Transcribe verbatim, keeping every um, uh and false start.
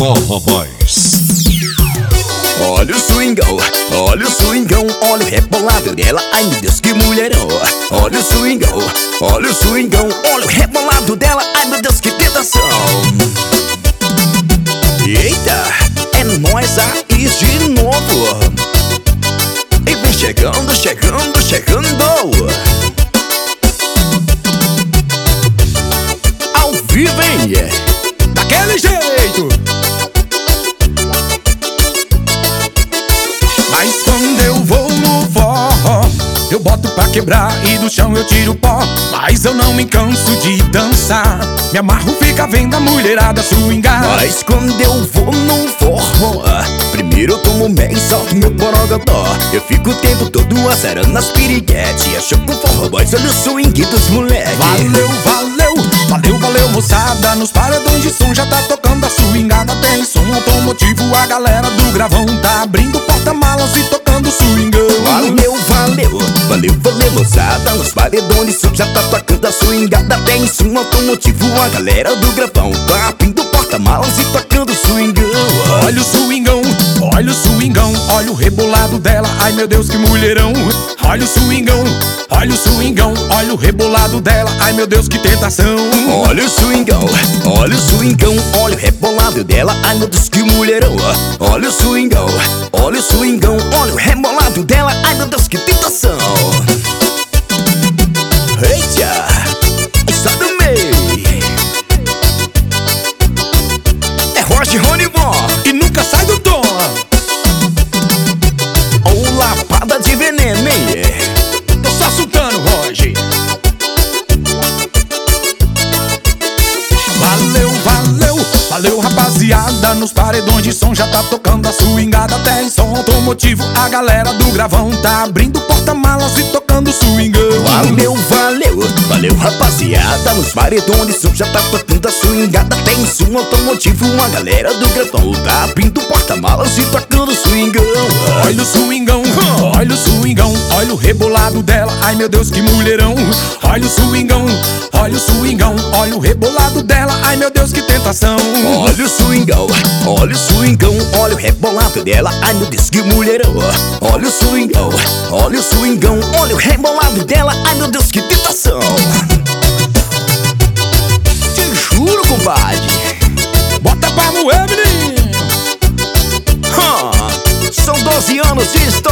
Forró Boys. Olha o swingão, olha o swingão, olha o rebolado dela, ai meu Deus que mulherão. Olha o swingão, olha o swingão, olha o rebolado dela, ai meu Deus que tentação. Eita, é nóis aí de novo. E vem chegando, chegando, chegando. Ao vivo, hein? Daquele jeito. Mas quando eu vou no forró, eu boto pra quebrar e do chão eu tiro pó. Mas eu não me canso de dançar, me amarro, fica vendo a mulherada swingar. Mas quando eu vou no forró, primeiro eu tomo mel e solto meu borogodó. Eu fico o tempo todo azarando as piriguete. Achou que o Forró Boys, olha o swing dos moleque. Valeu, valeu, valeu, valeu moçada. Nos paredões de som já tá tocando a swingada. Tem som automotivo, a galera do gravão tá abrindo porta-malas e tocando swingão. Valeu, valeu, valeu, valeu moçada. Nos paredões de som já tá tocando a swingada. Tem som automotivo, a galera do gravão tá abrindo porta-malas e tocando swingão. Olha o swingão, olha o swingão, olha o rebolado dela, ai meu Deus que mulherão. Olha o swingão, olha o swingão, olha o rebolado dela, ai meu Deus que tentação. Olha o swingão, olha o swingão, olha o rebolado dela, ai meu Deus que mulherão. Olha o swingão, olha o swingão, olha o rebolado dela, ai meu Deus que tentação. Eita, sai do meio. É Roche Ronivon E nunca sai do tom. ou lapada de veneno, hein? Tô só soltando, Roger. Valeu, valeu, valeu rapaziada. Nos paredões de som já tá tocando a swingada. Tem som automotivo, a galera do gravão tá abrindo porta-malas e tocando swingão. Valeu, valeu, valeu rapaziada. Nos paredões de som já tá tocando a swingada. Tem som automotivo, a galera do gravão tá abrindo porta-malas e tocando swingão. Olha o swingão, olha o swingão, olha o rebolado dela, ai meu Deus que mulherão. Olha o swingão, olha o swingão, olha o rebolado dela, ai meu Deus que tentação. Olha o swingão, olha o swingão, olha o rebolado dela, ai meu Deus que mulherão. Olha o swingão, olha o swingão, olha o rebolado dela, ai meu Deus que tentação. Te juro, compadre. Bota pra moer, menino. Hum, são doze anos de história.